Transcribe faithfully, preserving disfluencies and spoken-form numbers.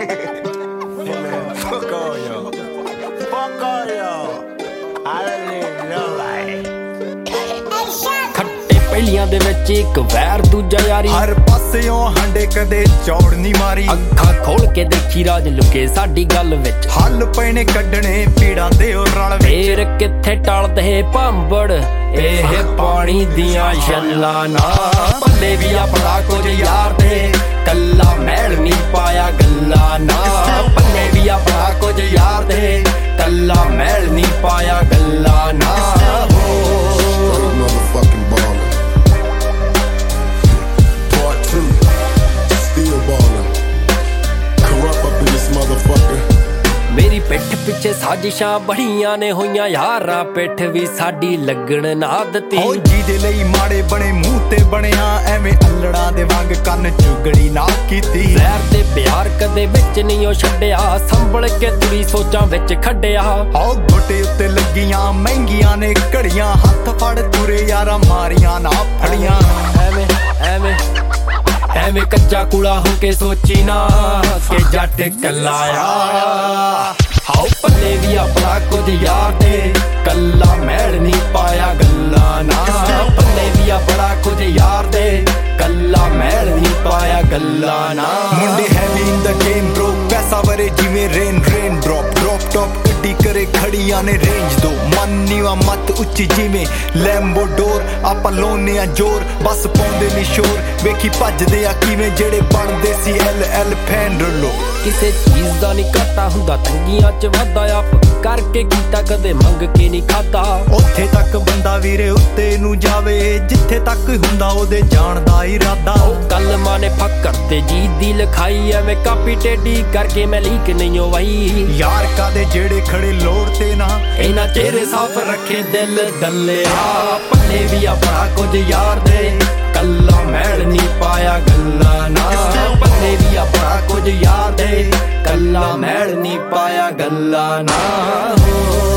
Fuck all y'all. Fuck all y'all. I don't need nobody. ਖੱਟੇ ਪਹਿਲੀਆਂ ਦੇ ਵਿੱਚ ਇੱਕ ਵੈਰ ਦੂਜਾ ਯਾਰੀ ਹਰ ਪਾਸਿਓਂ ਹੰਡੇ ਕਦੇ ਚੌੜ ਨੀ ਮਾਰੀ ਅੱਖਾਂ ਖੋਲ ਕੇ ਦੇਖੀ ਰਾਜ ਲੁਕੇ ਸਾਡੀ ਗੱਲ ਵਿੱਚ ਹੱਲ ਪਏ ਨੇ ਕੱਢਣੇ ਪੀੜਾਂ ਦੇ ਉਹ ਰਲ ਵਿੱਚ ਫੇਰ ਕਿੱਥੇ ਟਲਦੇ ਭਾਂਬੜ ਇਹ ਪਾਣੀ ਦੀਆਂ ਛੱਲਾਂ ਨਾ ਪੱਲੇ ਵੀ ਆਪਣਾ ਕੁਝ ਯਾਰ ਦੇ ਕੱਲਾ ਮੈਲ ਨਹੀਂ ਪਾਇਆ ਗੱਲਾਂ ਨਾ ਪੱਲੇ ਵੀ ਆਪਣਾ ਕੁਝ ਯਾਰ ਦੇ ਕੱਲਾ ਮੈਲ ਨਹੀਂ ਪਾਇਆ ਗੱਲਾਂ ਨਾ Motherfucking ballin'. Part two, still ballin'. Corrupt up in this motherfucker. ਮੇਰੀ ਪਿੱਠ ਪਿੱਛੇ ਸਾਜ਼ਿਸ਼ਾਂ ਬੜੀਆਂ ਨੇ ਹੋਈਆਂ ਯਾਰਾਂ ਪਿੱਠ ਵੀ ਸਾਡੀ ਲੱਗਣ ਨਾ ਦਿੱਤੀ ਓ ਜਿਹਦੇ ਲਈ ਮਾੜੇ ਬਣੇ ਮੂੰਹ ਤੇ ਬਣਿਆ ਐਵੇਂ ਅਲੜਾਂ ਦੇ ਵਾਂਗ ਕੰਨ ਚੁਗੜੀ ਨਾ ਕੀਤੀ ਜ਼ਹਿਰ ਤੇ ਪਿਆਰ ਕਦੇ ਵਿੱਚ ਨਹੀਂ ਉਹ ਛੱਡਿਆ ਸੰਭਲ ਕੇ ਤੁਰੀ ਸੋਚਾਂ ਵਿੱਚ ਖੱਡਿਆ ਓ ਗੋਟੇ ਉੱਤੇ ਲੱਗੀਆਂ ਮਹਿੰਗੀਆਂ ਨੇ ਘੜੀਆਂ ਹੱਥ ਫੜ ਤੁਰੇ ਯਾਰਾਂ ਮਾਰੀਆਂ ਨਾ ਫੜੀਆਂ ਐਵੇਂ ਐਵੇਂ ਐਵੇਂ ਕੱਚਾ ਕੂੜਾ ਹੋ ਕੇ ਸੋਚੀ ਨਾ ਕਿ ਜੱਟ ਕੱਲਾ ਆ ਹਾਉ ਪੱਲੇ ਵੀ ਆਪਣਾ ਕੁਝ ਯਾਰ ਦੇ ਕੱਲਾ ਮੈਲ ਨਹੀਂ ਪਾਇਆ ਗੱਲਾਂ ਨਾ ਪੱਲੇ ਵੀ ਆਪਣਾ ਕੁਝ ਯਾਰ ਦੇ ਕੱਲਾ ਮੈਲ ਨਹੀਂ ਪਾਇਆ ਗੱਲਾਂ ਨਾ ਮੁੰਡੇ heavy in the game bro ਪੈਸਾ ਵਰੇ ਜਿਵੇਂ rain rain drop drop top ਗੱਡੀ ਕਰੇ ਖੜੀਆਂ ਨੇ ਰੇਂਜ ਦੋ ਮਨ ਨੀਵਾ ਮੱਤ ਉੱਚੀ ਜਿਵੇਂ ਲੈਂਬੋ ਡੋਰ ਆਪਾਂ ਲਾਉਨੇ ਆ ਜ਼ੋਰ ਬਸ ਪਾਉਂਦੇ ਨੀ ਸ਼ੋਰ ਵੇਖੀ ਭੱਜਦੇ ਆ ਕਿਵੇਂ ਜਿਹੜੇ ਬਣਦੇ ਸੀ ਐਲ ਐਲ ਫੈਂਡਰਲੋ ਕਿਸੇ ਚੀਜ਼ ਦਾ ਨਹੀਂ ਘਾਟਾ ਹੁੰਦਾ ਤੰਗੀਆਂ ਚ ਵਾਧਾ ਆਪ ਕਰਕੇ ਕੀਤਾ ਕਦੇ ਮੰਗ ਕੇ ਨਹੀਂ ਖਾਦਾ ਉੱਥੇ ਤੱਕ ਬੰਦਾ ਵੀਰੇ ਉੱਤੇ ਨੂੰ ਜਾਵੇ ਜਿੱਥੇ ਤੱਕ ਹੁੰਦਾ ਉਹਦੇ ਜਾਣ ਦਾ ਇਰਾਦਾ ਕਲਮਾਂ ਨੇ ਫੱਕਰ ਤੇ ਜੀਤ ਦੀ ਲਿਖਾਈ ਐਵੇਂ ਕਾਪੀ ਟੇਢੀ ਕਰਕੇ ਮੈਂ ਲੀਕ ਨਹੀਂ ਹੋਈ ਯਾਰ ਕਾਦੇ ਜਿਹੜੇ ਖੜੇ ਲੋੜ ਤੇ ਨਾ ਇਹਨਾਂ ਚਿਹਰੇ ਸਾਫ਼ ਰੱਖੇ ਦਿਲ ਦੱਲਿਆ ਪੱਲੇ ਵੀ ਆਪਣਾ ਕੁਝ ਯਾਰ ਦੇ ਕੱਲਾ ਮੈਲ ਨਹੀਂ ਪਾਇਆ ਗੱਲਾਂ ਨਾ ਪੱਲੇ ਵੀ ਆਪਣਾ ਕੁਝ ਯਾਰ ਦੇ ਕੱਲਾ ਮੈਲ ਨਹੀਂ ਪਾਇਆ ਗੱਲਾਂ ਨਾ